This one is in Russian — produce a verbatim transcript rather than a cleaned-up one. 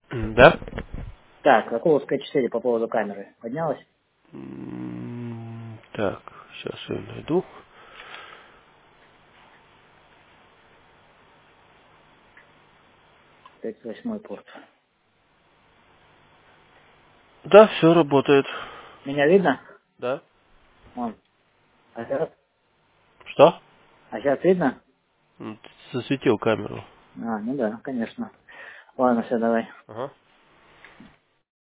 М, Да? Так, Соколовская четыре по поводу камеры. Поднялась? М, Так, сейчас я найду. тридцать восьмой порт. Да, все работает. Меня видно? Да. Вон. А сейчас? Что? А сейчас видно? М, Засветил камеру. А, ну да, конечно. Ладно, все, давай. Ага.